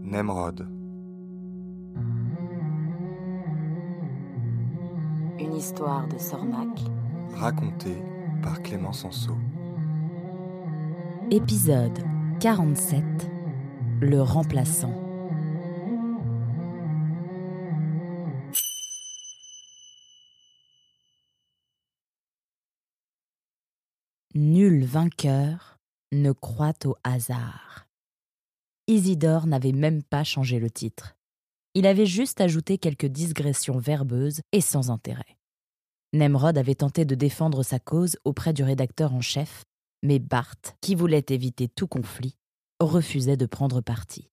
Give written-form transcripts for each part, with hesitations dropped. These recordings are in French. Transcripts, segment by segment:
Nemrod. Une histoire de Sornac. Racontée par Clément Sanso. Épisode 47. Le remplaçant. Nul vainqueur ne croit au hasard. Isidore n'avait même pas changé le titre. Il avait juste ajouté quelques digressions verbeuses et sans intérêt. Nemrod avait tenté de défendre sa cause auprès du rédacteur en chef, mais Bart, qui voulait éviter tout conflit, refusait de prendre parti.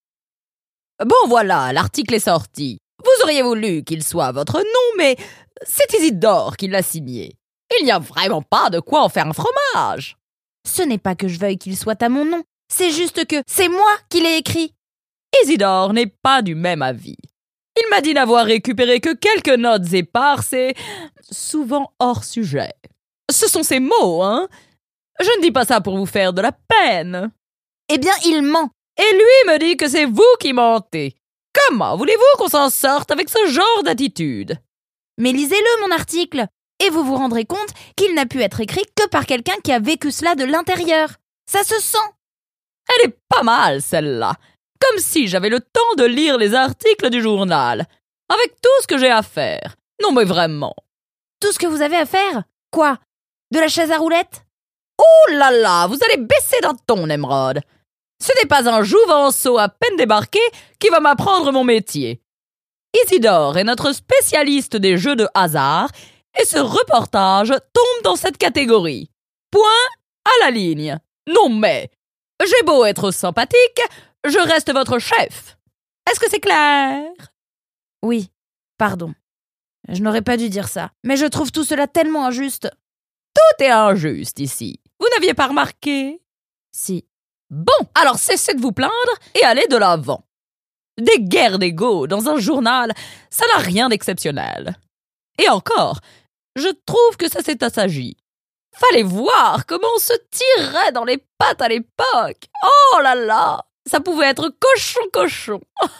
« Bon voilà, l'article est sorti. Vous auriez voulu qu'il soit votre nom, mais c'est Isidore qui l'a signé. Il n'y a vraiment pas de quoi en faire un fromage. » « Ce n'est pas que je veuille qu'il soit à mon nom, c'est juste que c'est moi qui l'ai écrit. » Isidore n'est pas du même avis. Il m'a dit n'avoir récupéré que quelques notes éparses et souvent hors sujet. Ce sont ses mots, hein? Je ne dis pas ça pour vous faire de la peine. Eh bien, il ment. Et lui me dit que c'est vous qui mentez. Comment voulez-vous qu'on s'en sorte avec ce genre d'attitude? Mais lisez-le, mon article, et vous vous rendrez compte qu'il n'a pu être écrit que par quelqu'un qui a vécu cela de l'intérieur. Ça se sent. Elle est pas mal, celle-là. Comme si j'avais le temps de lire les articles du journal. Avec tout ce que j'ai à faire. Non mais vraiment. Tout ce que vous avez à faire? Quoi? De la chaise à roulettes? Oh là là, vous allez baisser d'un ton, Nemrod. Ce n'est pas un jouvenceau à peine débarqué qui va m'apprendre mon métier. Isidore est notre spécialiste des jeux de hasard et ce reportage tombe dans cette catégorie. Point à la ligne. Non mais, j'ai beau être sympathique, je reste votre chef. Est-ce que c'est clair? Oui, pardon. Je n'aurais pas dû dire ça, mais je trouve tout cela tellement injuste. Tout est injuste ici. Vous n'aviez pas remarqué? Si. Bon, alors cessez de vous plaindre et allez de l'avant. Des guerres d'ego dans un journal, ça n'a rien d'exceptionnel. Et encore, je trouve que ça s'est assagi. Fallait voir comment on se tirait dans les pattes à l'époque. Oh là là, ça pouvait être cochon.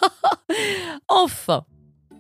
Enfin.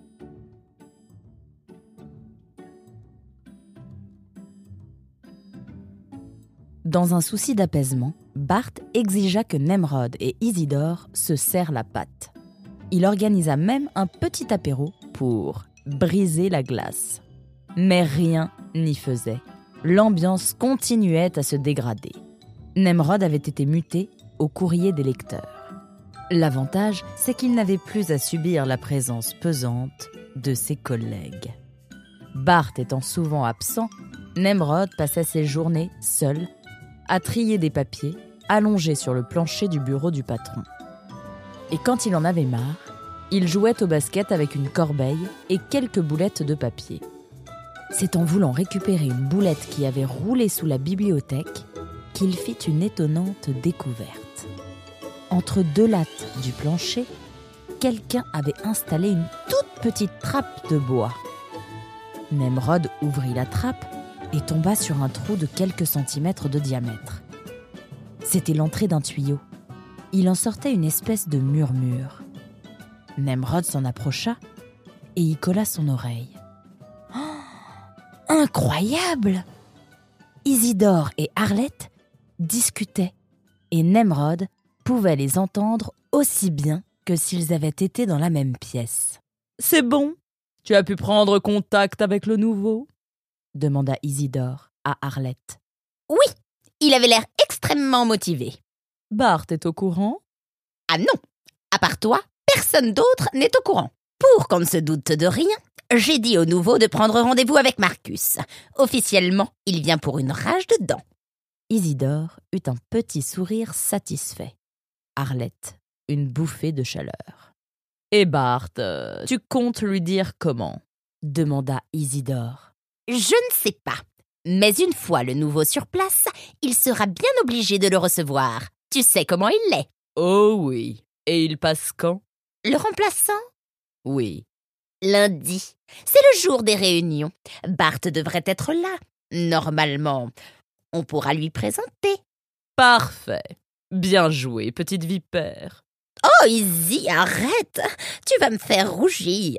Dans un souci d'apaisement, Bart exigea que Nemrod et Isidore se serrent la patte. Il organisa même un petit apéro pour briser la glace. Mais rien n'y faisait. L'ambiance continuait à se dégrader. Nemrod avait été muté au courrier des lecteurs. L'avantage, c'est qu'il n'avait plus à subir la présence pesante de ses collègues. Bart étant souvent absent, Nemrod passait ses journées seul à trier des papiers allongés sur le plancher du bureau du patron. Et quand il en avait marre, il jouait au basket avec une corbeille et quelques boulettes de papier. C'est en voulant récupérer une boulette qui avait roulé sous la bibliothèque qu'il fit une étonnante découverte. Entre deux lattes du plancher, quelqu'un avait installé une toute petite trappe de bois. Nemrod ouvrit la trappe et tomba sur un trou de quelques centimètres de diamètre. C'était l'entrée d'un tuyau. Il en sortait une espèce de murmure. Nemrod s'en approcha et y colla son oreille. Incroyable! Isidore et Arlette discutaient et Nemrod pouvait les entendre aussi bien que s'ils avaient été dans la même pièce. « C'est bon? Tu as pu prendre contact avec le nouveau ?» demanda Isidore à Arlette. « Oui, il avait l'air extrêmement motivé. »« Bart est au courant ?»« Ah non, à part toi, personne d'autre n'est au courant. Pour qu'on ne se doute de rien, j'ai dit au nouveau de prendre rendez-vous avec Marcus. Officiellement, il vient pour une rage de dents. » Isidore eut un petit sourire satisfait. Arlette, une bouffée de chaleur. « Et Bart, tu comptes lui dire comment ?» demanda Isidore. « Je ne sais pas, mais une fois le nouveau sur place, il sera bien obligé de le recevoir. Tu sais comment il l'est. » »« Oh oui, et il passe quand ?»« Le remplaçant ?»« Oui. »« Lundi. C'est le jour des réunions. Bart devrait être là. Normalement, on pourra lui présenter. » »« Parfait. Bien joué, petite vipère. Oh, Izzy, arrête! Tu vas me faire rougir.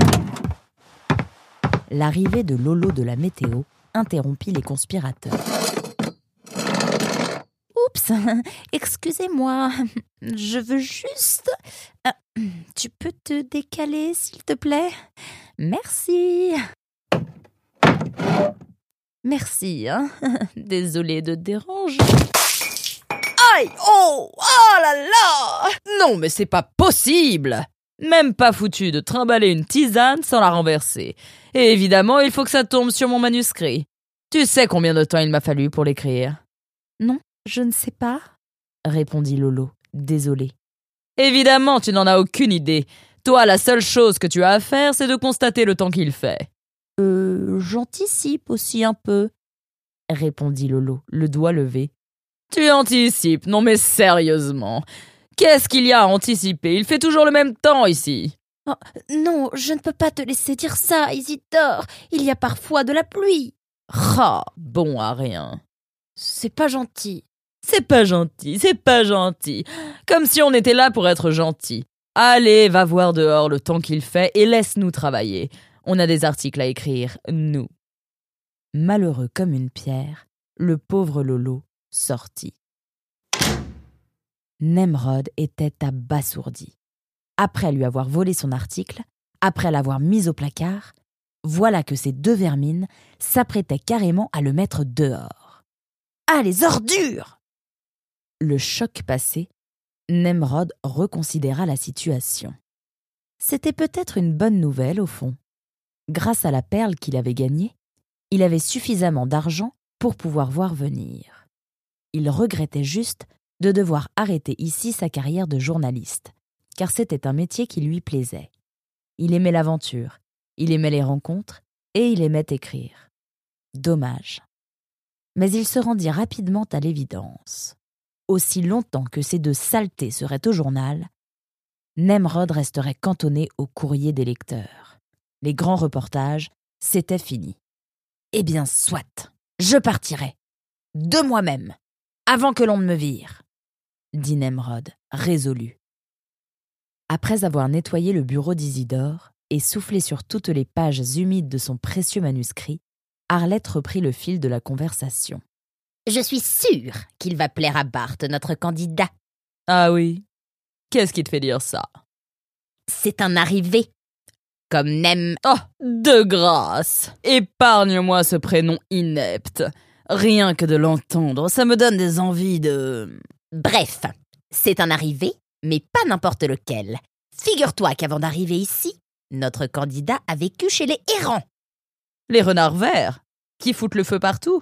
L'arrivée de Lolo de la météo interrompit les conspirateurs. Oups, excusez-moi, je veux juste... tu peux te décaler, s'il te plaît? Merci. Merci, hein. Désolée de déranger. Aïe! Oh! Oh là là! Non, mais c'est pas possible! Même pas foutu de trimballer une tisane sans la renverser. Et évidemment, il faut que ça tombe sur mon manuscrit. Tu sais combien de temps il m'a fallu pour l'écrire? Non, je ne sais pas, répondit Lolo, désolé. Évidemment, tu n'en as aucune idée. Toi, la seule chose que tu as à faire, c'est de constater le temps qu'il fait. J'anticipe aussi un peu, répondit Lolo, le doigt levé. Tu anticipes? Non mais sérieusement. Qu'est-ce qu'il y a à anticiper? Il fait toujours le même temps ici. Oh, non, je ne peux pas te laisser dire ça, Isidore. Il y a parfois de la pluie. Ah, bon à rien. C'est pas gentil. C'est pas gentil, c'est pas gentil. Comme si on était là pour être gentil. Allez, va voir dehors le temps qu'il fait et laisse-nous travailler. On a des articles à écrire, nous. Malheureux comme une pierre, le pauvre Lolo sortit. Nemrod était abasourdi. Après lui avoir volé son article, après l'avoir mis au placard, voilà que ces deux vermines s'apprêtaient carrément à le mettre dehors. Ah, les ordures! Le choc passé, Nemrod reconsidéra la situation. C'était peut-être une bonne nouvelle, au fond. Grâce à la perle qu'il avait gagnée, il avait suffisamment d'argent pour pouvoir voir venir. Il regrettait juste de devoir arrêter ici sa carrière de journaliste, car c'était un métier qui lui plaisait. Il aimait l'aventure, il aimait les rencontres et il aimait écrire. Dommage. Mais il se rendit rapidement à l'évidence. Aussi longtemps que ces deux saletés seraient au journal, Nemrod resterait cantonné au courrier des lecteurs. Les grands reportages, c'était fini. Eh bien, soit, je partirai, de moi-même, avant que l'on ne me vire, dit Nemrod, résolu. Après avoir nettoyé le bureau d'Isidore et soufflé sur toutes les pages humides de son précieux manuscrit, Arlette reprit le fil de la conversation. Je suis sûre qu'il va plaire à Bart, notre candidat. Ah oui? Qu'est-ce qui te fait dire ça? C'est un arrivé. Comme Nem... Oh, de grâce! Épargne-moi ce prénom inepte. Rien que de l'entendre, ça me donne des envies de... Bref, c'est un arrivé, mais pas n'importe lequel. Figure-toi qu'avant d'arriver ici, notre candidat a vécu chez les errants. Les renards verts, qui foutent le feu partout?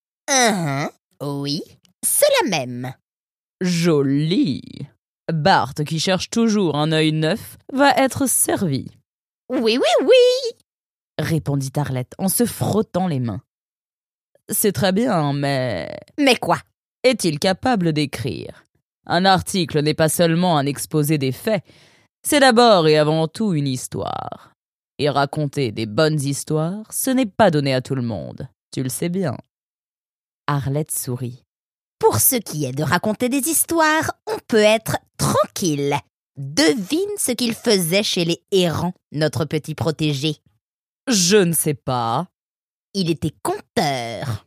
Oui, ceux-là même. Joli! Bart, qui cherche toujours un œil neuf, va être servi. Oui, oui, oui, répondit Arlette en se frottant les mains. C'est très bien, mais... Mais quoi? Est-il capable d'écrire? Un article n'est pas seulement un exposé des faits, c'est d'abord et avant tout une histoire. Et raconter des bonnes histoires, ce n'est pas donné à tout le monde, tu le sais bien. Arlette sourit. Pour ce qui est de raconter des histoires, on peut être tranquille. Devine ce qu'il faisait chez les errants, notre petit protégé. Je ne sais pas. Il était conteur.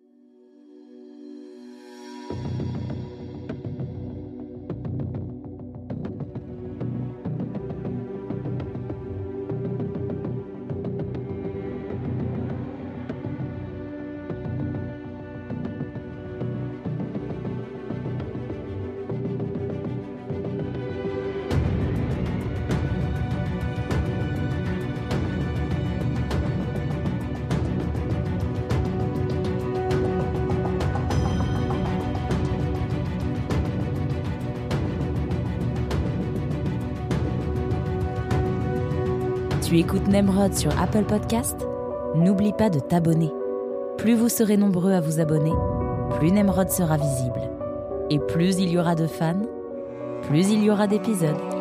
Tu écoutes Nemrod sur Apple Podcast? N'oublie pas de t'abonner. Plus vous serez nombreux à vous abonner, plus Nemrod sera visible. Et plus il y aura de fans, plus il y aura d'épisodes.